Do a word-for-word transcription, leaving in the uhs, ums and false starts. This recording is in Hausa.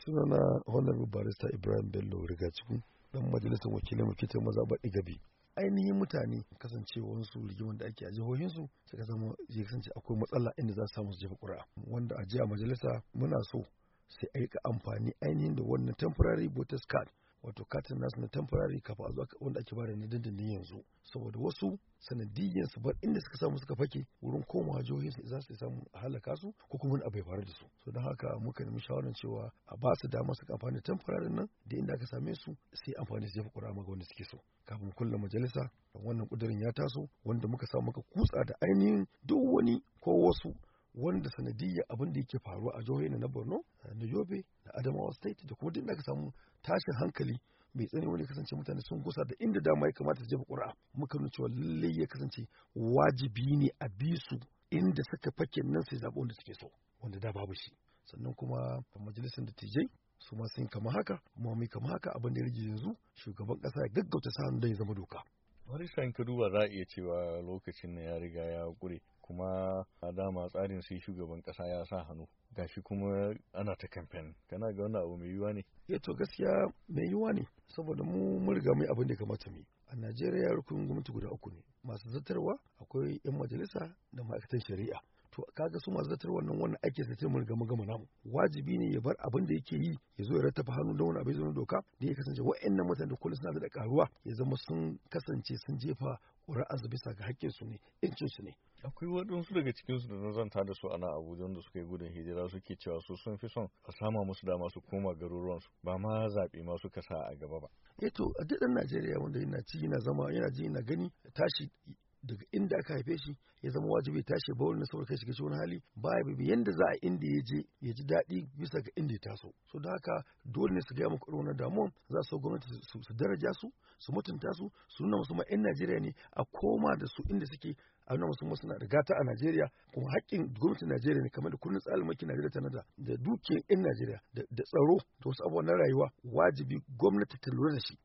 Sunana Honorable Barrister Ibrahim Bello Rigacikun, dan majalisar wakilai mafitar mazaɓar Igabi. Ainihin mutane kasancewarsu rigimar da ake a jihohinsu suka zama ya kasance akwai matsala inda za su samu su jefa ƙuri'a. Wanda a jiya majalisa muna so sai a rika amfani ainihin da wannan temporary voters card, wato katin nasu na temporary kafa a zuwa wanda ake bada na dindindin yanzu, saboda wasu sanadiyyan su bar inda suka samu suka fake wurin komawa jihohin su za su samu a halaka su ko kuma abu ya faru da su. So don haka muka nemi shawarar cewa a ba su dama su amfani da temporary nan da inda aka same su sai amfani su jefa ƙuri'a maga wanda suke so. Kafin kullum majalisa wannan kudirin ya taso wanda muka samu muka kutsa da ainihin duk wani ko wasu wanda sanadiyya abin da yake faruwa a jihohin na Borno, na Yobe, na Adamawa State da kuma duk da aka samu tashin hankali mai tsanani wanda kasance mutane sun gusa da inda dama ya kamata su jefa ƙuri'a. Muka nuna cewa lallai ya kasance wajibi ne a bi su inda suka fake nan sai zaɓo wanda suke so wanda da babu shi. Sannan kuma majalisar dattijai su ma sun kama haka kuma mai kama haka abin da ya rage yanzu shugaban ƙasa ya gaggauta sa hannu don ya zama doka. Wani shan ka duba za a iya cewa lokacin na ya riga ya ƙure kuma a dama tsarin sai shugaban kasa ya sa hannu gashi kuma ana ta kamfen, kana ga wannan abu mai yiwuwa ne? Ya to gaskiya mai yiwuwa ne saboda mu mun riga mai abin da ya kamata mu yi. A Najeriya rukunin gwamnati guda uku ne, masu zartarwa, akwai 'yan majalisa da ma'aikatan shari'a. To kaga su masu zartar wannan wannan ake sai mun riga mun gama namu. Wajibi ne ya bar abin da yake yi ya zo ya rattafa hannu da wani abin zama doka da ya kasance wa'annan mutane da kullum suna da karuwa ya zama sun kasance sun jefa ƙuri'arsu bisa ga haƙƙinsu ne, incinsu ne. Akwai waɗansu daga cikinsu da na zanta da su ana Abuja da suka yi gudun hijira suke cewa su sun fi son a sama musu dama su koma garuruwansu ba ma zaɓe ma suka sa a gaba ba. Eh to a duk ɗan Najeriya wanda yana ci yana zama yana ji yana gani tashi daga inda aka haife shi ya zama wajibi tashi ba wani saboda kai shiga cikin wani hali baya bibi yanda za a inda ya je ya ji daɗi bisa ga inda ya taso. So da haka dole ne su gaya muku irin wannan damuwan za su gwamnati su daraja su su mutunta su su nuna musu ma 'yan Najeriya ne a koma da su inda suke a nuna musu suna da gata a Najeriya kuma haƙƙin gwamnatin Najeriya ne kamar da kundin tsarin mulkin Najeriya ta nada da dukiyar 'yan Najeriya da tsaro da wasu abubuwan na rayuwa wajibi gwamnati ta lura da shi